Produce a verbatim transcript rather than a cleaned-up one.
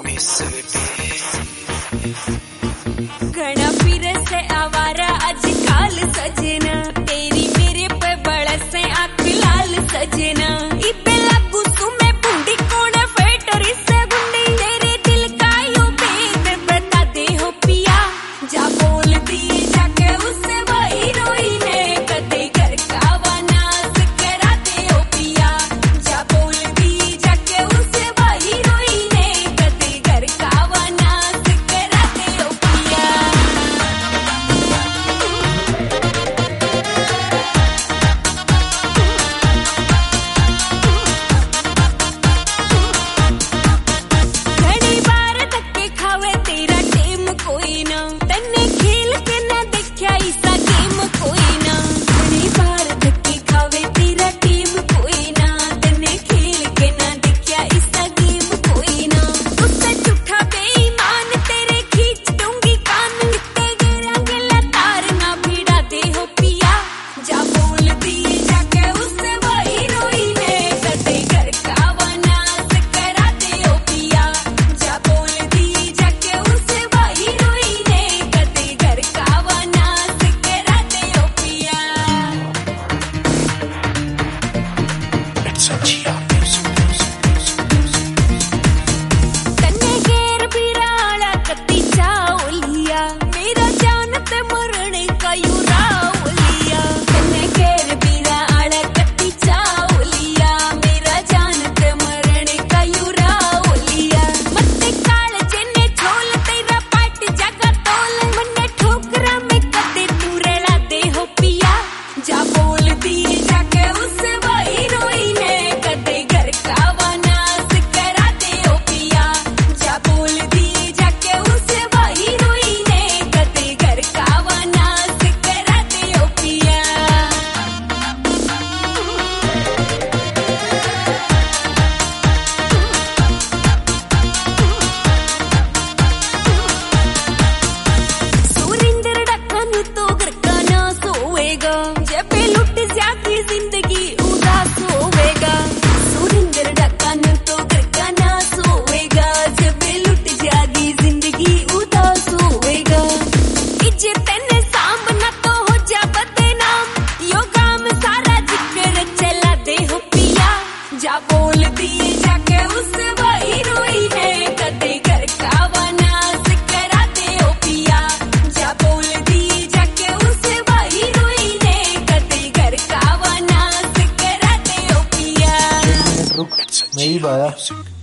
घना फिर से आवारा आजकल सजना, तेरी मेरे पे बड़से आँख लाल सजना। इबे लागू सुमे बूंदी कोण फेटरी से गुंडी, तेरे दिल का यो भेद बता दे हो पिया। जा बोल दी जाके उससे वही रोई ने, कदे घर का वनास करा दे हो पिया। जा बोल दी जाके उससे वही रोई ने, कदे घर का वनास करा दे हो पिया। घड़ी बार धक्के खावे तेरा टेम कोई ना, तन्ने खेल के ना देखा ऐसा गेम कोई ना। घड़ी बार धक्के खावे तेरा टेम कोई ना, तन्ने खेल के ना देखा ऐसा गेम कोई ना। उससे झूठा बेईमान तेरे खींच दूंगी कान, कितने गिरा गिला तार ना भिड़ा दे हो पिया। जा बोल दी जाके उससे वही रोई ने, कदे घर का वनास करा दे हो पिया। जा बोल दी जाके उससे वही रोई ने, कदे घर का वनास करा दे हो पिया। तन्ने घेर बिराला कत्ती चाओलिया, मेरा जान ते मरने का युरा ओलिया। तन्ने घेर बिराला कत्ती चाओलिया, मेरा जान ते मरने का युरा ओलिया। मत्ते काल जेने छोल तेरा पाट जागा तोल, मन्ने ठोकरा में कदे तू रेला दे हो पिया। जा बोल दी जाके उससे वही रोई ने, कदे घर का वनास करा दे हो पिया। जा बोल दी जाके उससे वही रोई ने, कदे घर का वनास करा दे हो पिया। सुरिंदर ढक्कन तो घर का ना सोएगा, जब ये लुट जाती जिंदगी उदास होवेगा। सुरिंदर ढक्कन तो घर का ना सोएगा, जब ये लुट जागी जिंदगी उदास होवेगा। इजे तेने सामना तो हो जा बदनाम, यो काम सारा जिक्र चला दे हो पिया। जा बोल दी जाके उससे वही रोई ने, कदे घर का वनास करा दे हो पिया। जा बोल दी जाके उससे वही रोई ने, कदे घर का वनास करा दे हो पिया। रुक, मैं ही बाया।